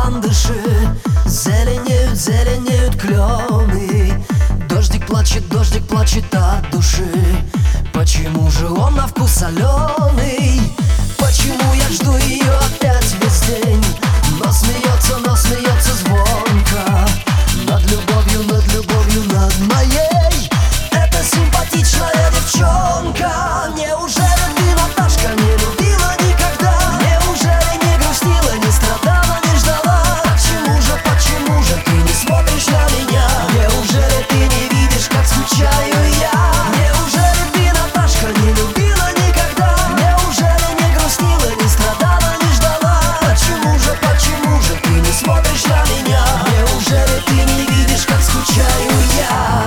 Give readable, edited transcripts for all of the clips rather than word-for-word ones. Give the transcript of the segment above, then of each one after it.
ландыши, зеленеют, зеленеют клены. Дождик плачет от души. Почему же он на вкус соленый? Почему я жду ее опять весь день? Но смеется звонко над любовью, над моей. Это симпатичная девчонка. Неужели ты, Наташка, не любила никогда? Неужели не грустила, не страдала, не ждала? Почему же ты не смотришь на меня? Неужели ты не видишь, как скучаю я? Неужели ты, Наташка, не любила никогда? Неужели не грустила, не страдала, не ждала? Почему же ты не смотришь на меня? Неужели ты не видишь, как скучаю я?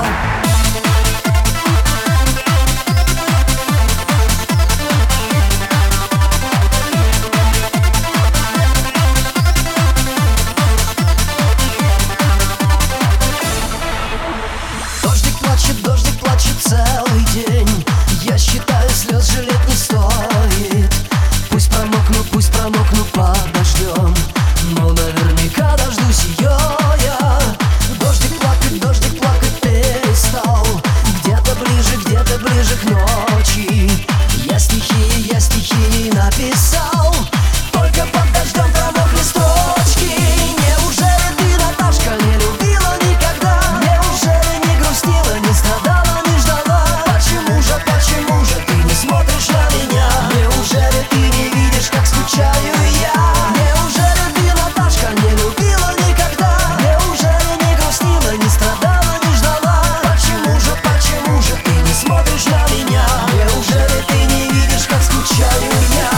Дождик плачет целый день. Я считаю, слез жалеть не стоит. Пусть промокну под дождем, но наверняка дождусь ее я. Дождик плакать перестал. Где-то ближе к ночи я стихи написал. Только под дождем промокли строчки. Неужели ты, Наташка, не любила никогда? Неужели не грустила, не страдала, не ждала? Почему же ты не смотришь на меня? Неужели ты не видишь, как скучаю я? Неужели ты, Наташка, не любила никогда? Неужели не грустила, не страдала, не ждала? Почему же ты не смотришь на меня? Неужели ты не видишь, как скучаю я?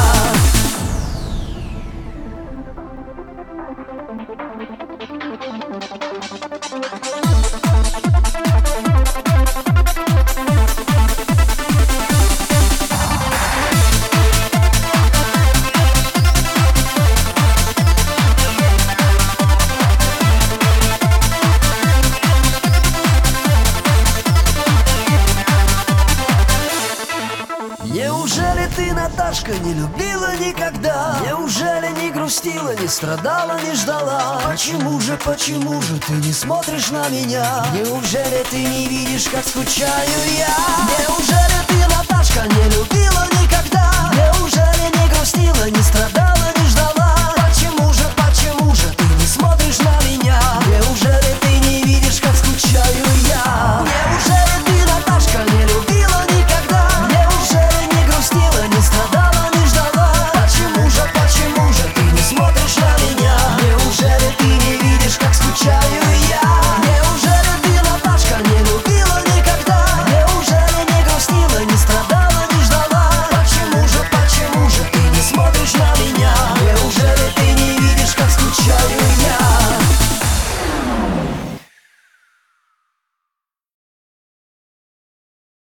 Неужели ты, Наташка, не любила никогда? Неужели не грустила, не страдала, не ждала? Почему же ты не смотришь на меня? Неужели ты не видишь, как скучаю я? Неужели ты, Наташка, не любила никогда? Неужели не грустила, не страдала?